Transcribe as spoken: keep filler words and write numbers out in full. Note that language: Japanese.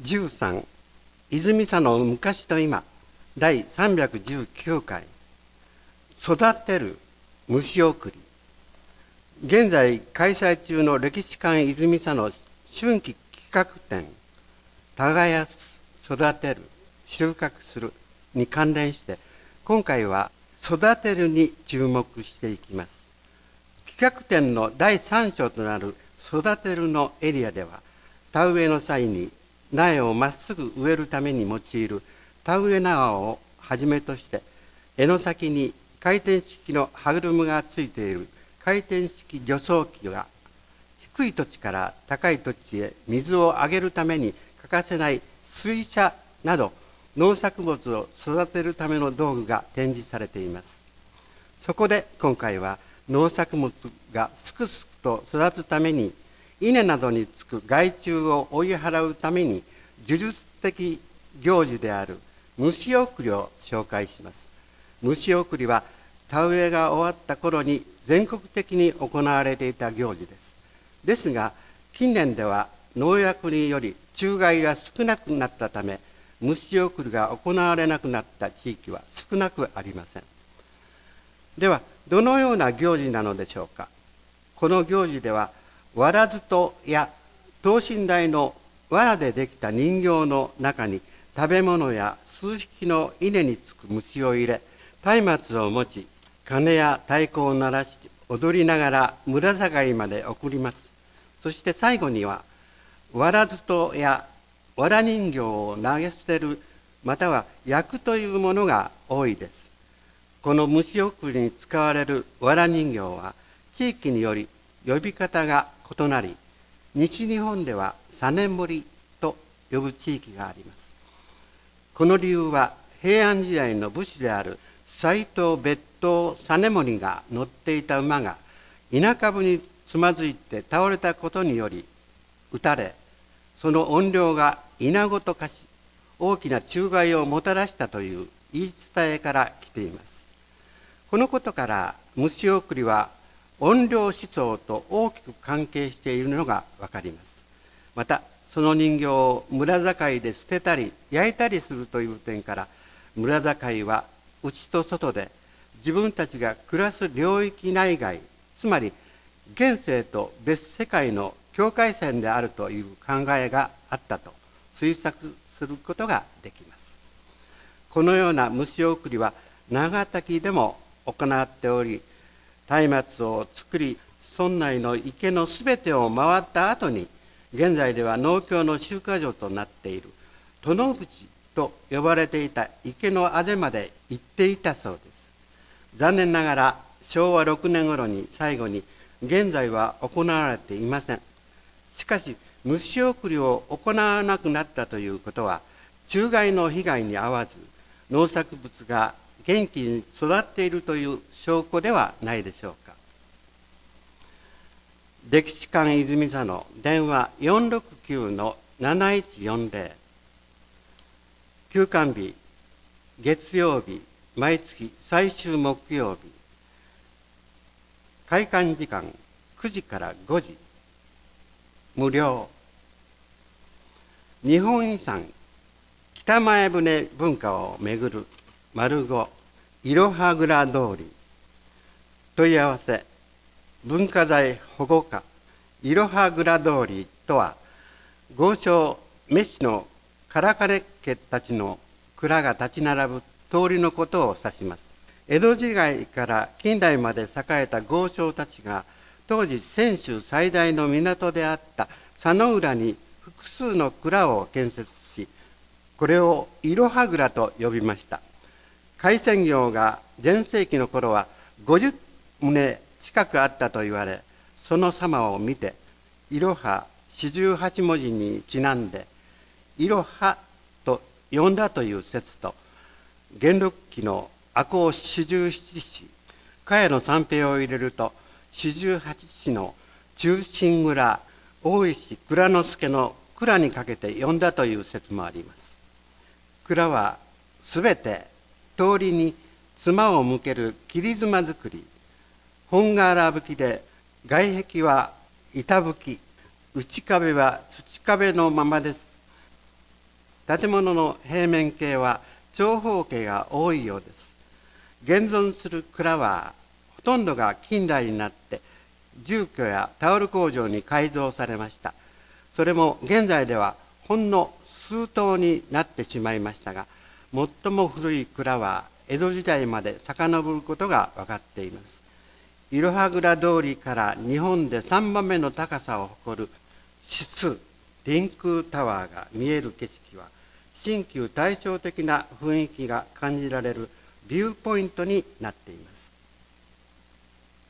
じゅうさん泉佐野昔と今だいさんびゃくじゅうきゅうかい育てる虫送り。現在開催中の歴史館泉佐野春季企画展耕す、育てる、収穫するに関連して今回は育てるに注目していきます。企画展のだいさん章となる育てるのエリアでは田植えの際に苗をまっすぐ植えるために用いる田植え縄をはじめとして柄の先に回転式の歯車がついている回転式除草機が低い土地から高い土地へ水をあげるために欠かせない水車など農作物を育てるための道具が展示されています。そこで今回は農作物がすくすくと育つために稲などにつく害虫を追い払うために呪術的行事である虫送りを紹介します。虫送りは田植えが終わった頃に全国的に行われていた行事です。ですが近年では農薬により虫害が少なくなったため虫送りが行われなくなった地域は少なくありません。ではどのような行事なのでしょうか。この行事ではわらずとや等身大の藁でできた人形の中に食べ物や数匹の稲につく虫を入れ、松明を持ち鐘や太鼓を鳴らし踊りながら村境まで送ります。そして最後にはわらずとやわら人形を投げ捨てるまたは焼くというものが多いです。この虫送りに使われるわら人形は地域により呼び方が異なり、西日本ではさねむりと呼ぶ地域があります。この理由は平安時代の武士である斎藤別当実盛が乗っていた馬が稲株につまずいて倒れたことにより打たれ、その怨霊が稲ごと化し大きな虫害をもたらしたという言い伝えから来ています。このことから虫送りは怨霊思想と大きく関係しているのがわかります。またその人形を村境で捨てたり焼いたりするという点から村境は内と外で自分たちが暮らす領域内外、つまり現世と別世界の境界線であるという考えがあったと推察することができます。このような虫送りは長滝でも行っており、松明を作り村内の池のすべてを回った後に現在では農協の集荷所となっている殿淵と呼ばれていた池のあぜまで行っていたそうです。残念ながらしょうわろくねん頃に最後に現在は行われていません。しかし虫送りを行わなくなったということは虫害の被害に遭わず農作物が元気に育っているという証拠ではないでしょうか。歴史館泉佐野電話 よんろくきゅうのなないちよんぜろ 休館日月曜日毎月最終木曜日、開館時間くじからごじ、無料。日本遺産北前船文化をめぐる丸ごいろは蔵通り。問い合わせ文化財保護課いろは蔵通りとは豪商メシの唐金家たちの蔵が立ち並ぶ通りのことを指します。江戸時代から近代まで栄えた豪商たちが当時泉州最大の港であった佐野浦に複数の蔵を建設し、これをいろは蔵と呼びました。海鮮業が全盛期の頃はごじゅっとう近くあったと言われ、その様を見ていろは四十八文字にちなんでいろはと呼んだという説と、元禄期の赤穂四十七士茅の三平を入れると四十八士の中心蔵大石蔵之助の蔵にかけて呼んだという説もあります。蔵はすべて通りに妻を向ける切り妻作り、本瓦葺きで外壁は板葺き、内壁は土壁のままです。 建物の平面形は長方形が多いようです。現存する蔵はほとんどが近代になって住居やタオル工場に改造されました。それも現在ではほんの数棟になってしまいましたが、最も古い蔵は江戸時代まで遡ることが分かっています。いろは蔵通りから日本でさんばんめの高さを誇る指数臨空タワーが見える景色は、新旧対照的な雰囲気が感じられるビューポイントになっています。